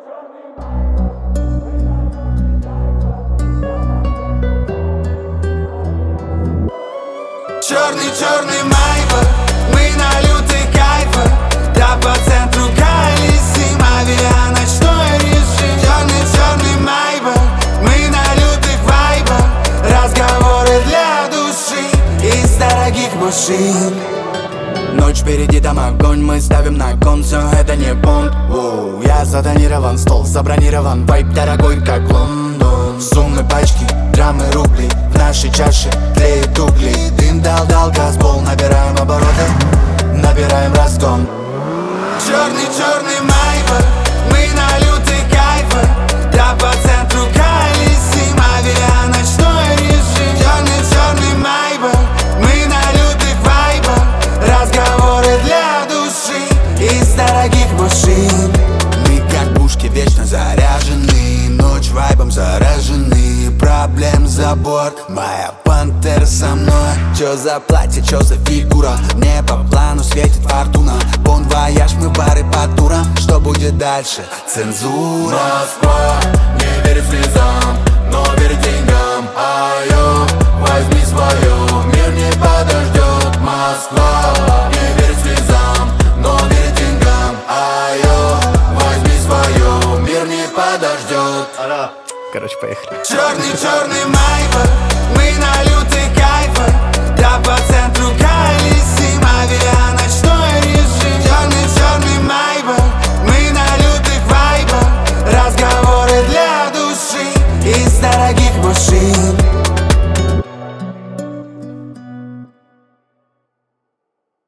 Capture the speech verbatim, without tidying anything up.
Черный-черный майбах, мы на лютых кайфах. Да по центру колесим, авианочной режим. Черный-черный майбах, мы на лютых вайбах. Разговоры для души из дорогих машин. Ночь впереди, там огонь, мы ставим на кон. Все это не понт. Воу, я затонирован, стол забронирован. Вайб дорогой, как Лондон. Суммы, пачки, драмы, рубли. В нашей чаше тлеют угли. Дым дал-дал, газ, пол, набираем обороты, набираем разгон. Черный-черный майбах, мы на лютых кайфах. Да по центру колесим, авианочной режим. Черный-черный майбах, мы на лютых вайбах. Разговоры для души из дорогих машин. Мы как пушки вечно заряжены, ночь вайбом заражены. Проблем забор, моя пантера со мной. Чё за платье, чё за фигура? Мне по плану светит фортуна. Бон вояж, мы пары по турам. Что будет дальше? Цензура. Москва, не верь слезам, но верь деньгам. Айо, возьми свое, мир не подождет. Москва, не верь слезам, но верь деньгам. Айо, возьми свое, мир не подождет. Короче, поехали. Черный-черный майбах,